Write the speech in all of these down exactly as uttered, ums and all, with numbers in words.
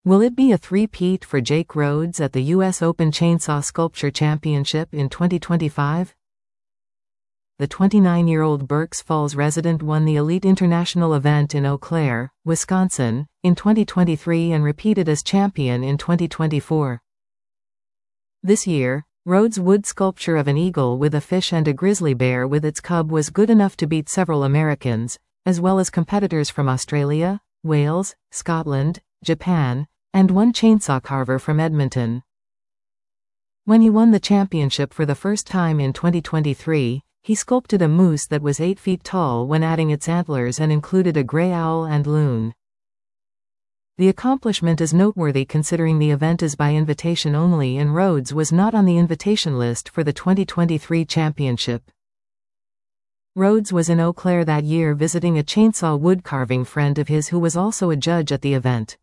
Will it be a three-peat for Jake Rhodes at the U S Open Chainsaw Sculpture Championship in twenty twenty-five? The twenty-nine-year-old Berks Falls resident won the Elite International event in Eau Claire, Wisconsin, in twenty twenty-three and repeated as champion in twenty twenty-four. This year, Rhodes' wood sculpture of an eagle with a fish and a grizzly bear with its cub was good enough to beat several Americans, as well as competitors from Australia, Wales, Scotland, Japan, and one chainsaw carver from Edmonton. When he won the championship for the first time in twenty twenty-three, he sculpted a moose that was eight feet tall when adding its antlers and included a gray owl and loon. The accomplishment is noteworthy considering the event is by invitation only and Rhodes was not on the invitation list for the twenty twenty-three championship. Rhodes was in Eau Claire that year visiting a chainsaw wood carving friend of his who was also a judge at the event.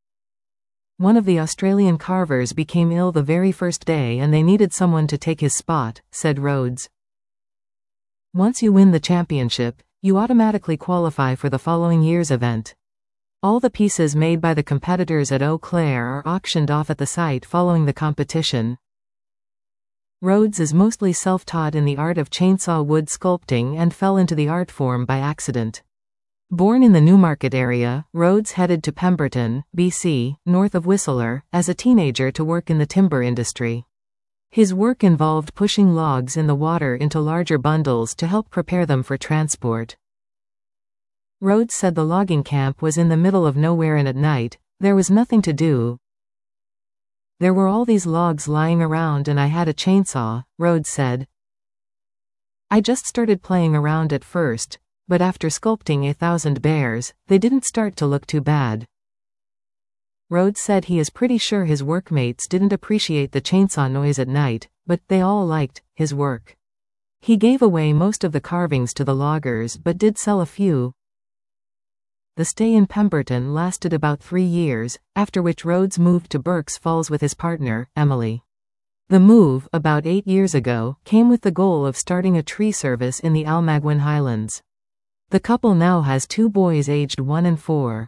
One of the Australian carvers became ill the very first day and they needed someone to take his spot, said Rhodes. Once you win the championship, you automatically qualify for the following year's event. All the pieces made by the competitors at Eau Claire are auctioned off at the site following the competition. Rhodes is mostly self-taught in the art of chainsaw wood sculpting and fell into the art form by accident. Born in the Newmarket area, Rhodes headed to Pemberton, B C, north of Whistler, as a teenager to work in the timber industry. His work involved pushing logs in the water into larger bundles to help prepare them for transport. Rhodes said the logging camp was in the middle of nowhere and at night, there was nothing to do. There were all these logs lying around and I had a chainsaw, Rhodes said. I just started playing around at first, but after sculpting a thousand bears, they didn't start to look too bad. Rhodes said he is pretty sure his workmates didn't appreciate the chainsaw noise at night, but they all liked his work. He gave away most of the carvings to the loggers but did sell a few. The stay in Pemberton lasted about three years, after which Rhodes moved to Berks Falls with his partner, Emily. The move, about eight years ago, came with the goal of starting a tree service in the Almaguin Highlands. The couple now has two boys aged one and four.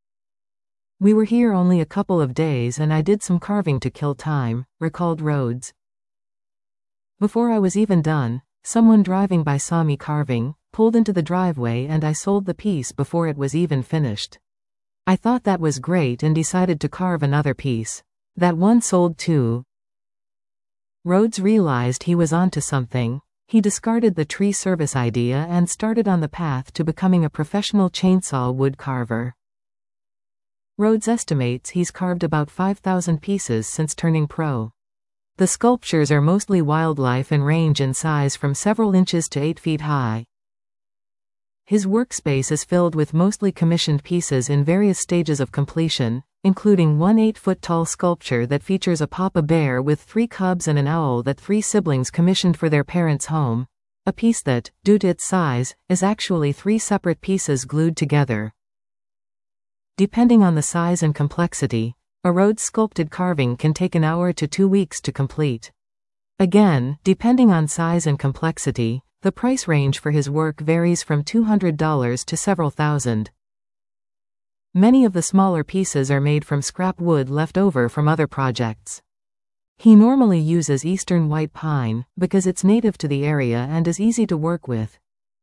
We were here only a couple of days and I did some carving to kill time, recalled Rhodes. Before I was even done, someone driving by saw me carving, pulled into the driveway and I sold the piece before it was even finished. I thought that was great and decided to carve another piece. That one sold too. Rhodes realized he was onto something. He discarded the tree service idea and started on the path to becoming a professional chainsaw wood carver. Rhodes estimates he's carved about five thousand pieces since turning pro. The sculptures are mostly wildlife and range in size from several inches to eight feet high. His workspace is filled with mostly commissioned pieces in various stages of completion, including one eight-foot-tall sculpture that features a papa bear with three cubs and an owl that three siblings commissioned for their parents' home, a piece that, due to its size, is actually three separate pieces glued together. Depending on the size and complexity, a Rhodes sculpted carving can take an hour to two weeks to complete. Again, depending on size and complexity, the price range for his work varies from two hundred dollars to several thousand. Many of the smaller pieces are made from scrap wood left over from other projects. He normally uses eastern white pine, because it's native to the area and is easy to work with.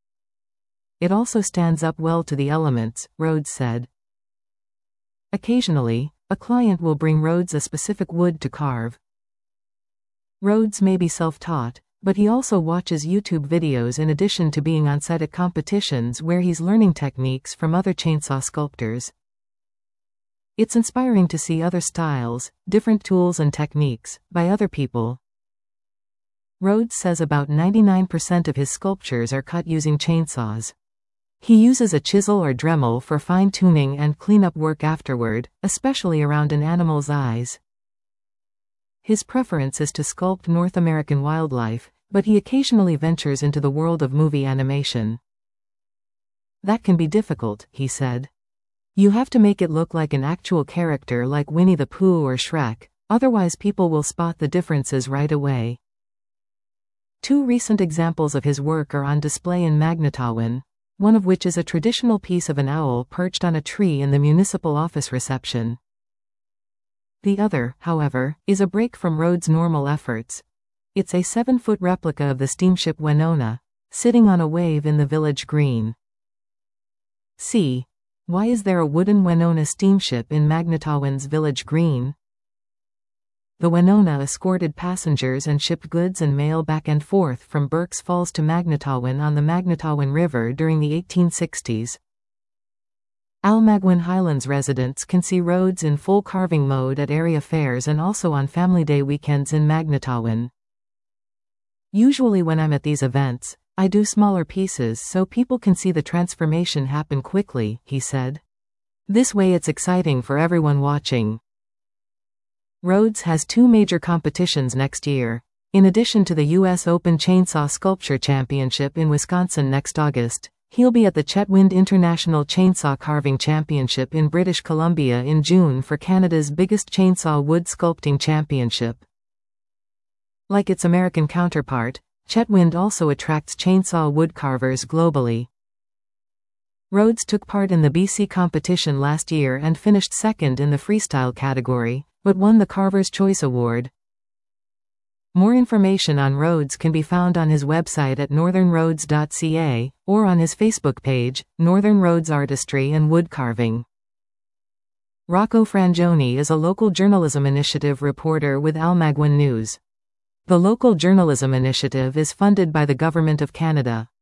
It also stands up well to the elements, Rhodes said. Occasionally, a client will bring Rhodes a specific wood to carve. Rhodes may be self-taught, but he also watches YouTube videos in addition to being on site at competitions where he's learning techniques from other chainsaw sculptors. It's inspiring to see other styles, different tools and techniques, by other people. Rhodes says about ninety-nine percent of his sculptures are cut using chainsaws. He uses a chisel or Dremel for fine-tuning and cleanup work afterward, especially around an animal's eyes. His preference is to sculpt North American wildlife, but he occasionally ventures into the world of movie animation. That can be difficult, he said. You have to make it look like an actual character like Winnie the Pooh or Shrek, otherwise people will spot the differences right away. Two recent examples of his work are on display in Magnetawan, one of which is a traditional piece of an owl perched on a tree in the municipal office reception. The other, however, is a break from Rhodes' normal efforts. It's a seven-foot replica of the steamship Wenonah, sitting on a wave in the village green. C. Why is there a wooden Wenonah steamship in Magnetawan village green? The Wenonah escorted passengers and shipped goods and mail back and forth from Berks Falls to Magnetawan on the Magnetawan River during the eighteen sixties. Almaguin Highlands residents can see Rhodes in full carving mode at area fairs and also on Family Day weekends in Magnetawan. Usually when I'm at these events, I do smaller pieces so people can see the transformation happen quickly, he said. This way it's exciting for everyone watching. Rhodes has two major competitions next year. In addition to the U S Open Chainsaw Sculpture Championship in Wisconsin next August, he'll be at the Chetwynd International Chainsaw Carving Championship in British Columbia in June for Canada's biggest chainsaw wood sculpting championship. Like its American counterpart, Chetwynd also attracts chainsaw woodcarvers globally. Rhodes took part in the B C competition last year and finished second in the freestyle category, but won the Carver's Choice Award. More information on Rhodes can be found on his website at northern rhodes dot c a, or on his Facebook page, Northern Rhodes Artistry and Woodcarving. Rocco Frangioni is a local journalism initiative reporter with Almaguin News. The local journalism initiative is funded by the Government of Canada.